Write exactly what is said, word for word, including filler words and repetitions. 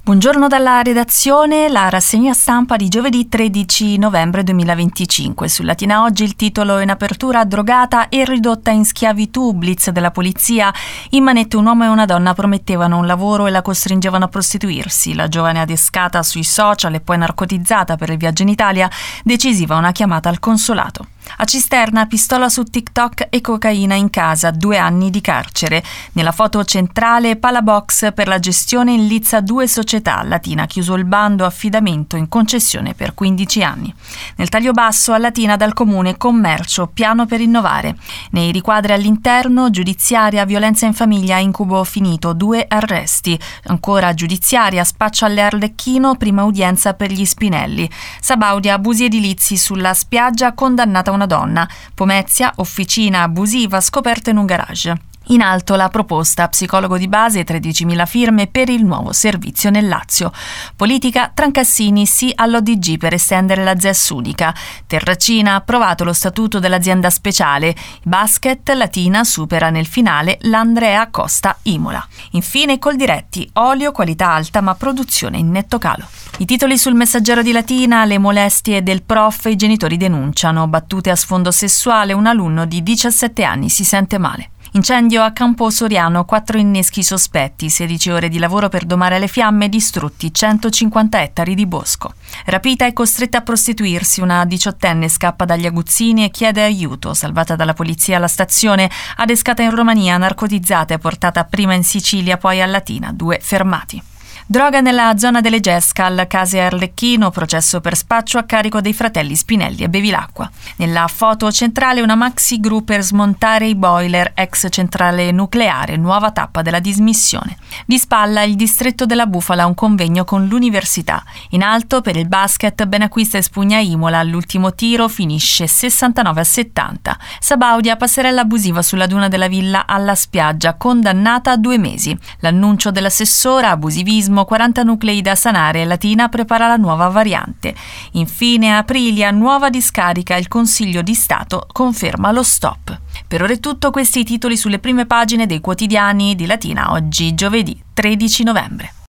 Buongiorno dalla redazione, la rassegna stampa di giovedì tredici novembre duemilaventicinque. Sul Latina Oggi il titolo in apertura: drogata e ridotta in schiavitù, blitz della polizia. In manette un uomo e una donna promettevano un lavoro e la costringevano a prostituirsi. La giovane adescata sui social e poi narcotizzata per il viaggio in Italia decisiva una chiamata al consolato. A Cisterna, pistola su TikTok e cocaina in casa, due anni di carcere. Nella foto centrale, Palabox per la gestione in lizza due società. Latina ha chiuso il bando affidamento in concessione per quindici anni. Nel taglio basso, a Latina dal comune commercio, piano per innovare. Nei riquadri all'interno, giudiziaria, violenza in famiglia, incubo finito, due arresti. Ancora giudiziaria, spaccio alle Arlecchino, prima udienza per gli Spinelli. Sabaudia, abusi edilizi sulla spiaggia, condannata una donna. Pomezia, officina abusiva scoperta in un garage. In alto la proposta, psicologo di base, tredicimila firme per il nuovo servizio nel Lazio. Politica, Trancassini sì all'O D G per estendere la Z E S unica. Terracina ha approvato lo statuto dell'azienda speciale. Basket, Latina supera nel finale l'Andrea Costa Imola. Infine Coldiretti, olio qualità alta ma produzione in netto calo. I titoli sul Messaggero di Latina: le molestie del prof, i genitori denunciano, battute a sfondo sessuale, un alunno di diciassette anni si sente male. Incendio a Campo Soriano, quattro inneschi sospetti, sedici ore di lavoro per domare le fiamme, distrutti centocinquanta ettari di bosco. Rapita e costretta a prostituirsi, una diciottenne scappa dagli aguzzini e chiede aiuto, salvata dalla polizia alla stazione, adescata in Romania, narcotizzata e portata prima in Sicilia, poi a Latina, due fermati. Droga nella zona delle Gescal, case Arlecchino, processo per spaccio a carico dei fratelli Spinelli e Bevilacqua. Nella foto centrale una maxi gru per smontare i boiler, ex centrale nucleare, nuova tappa della dismissione. Di spalla il distretto della Bufala, un convegno con l'università. In alto per il basket, Benacquista espugna Imola, all'ultimo tiro finisce sessantanove a settanta. Sabaudia, passerella abusiva sulla duna della villa alla spiaggia, condannata a due mesi. L'annuncio dell'assessora, abusivismo, quaranta nuclei da sanare, Latina prepara la nuova variante. Infine Aprilia, nuova discarica, il Consiglio di Stato conferma lo stop. Per ora è tutto, questi i titoli sulle prime pagine dei quotidiani di Latina Oggi, giovedì tredici novembre.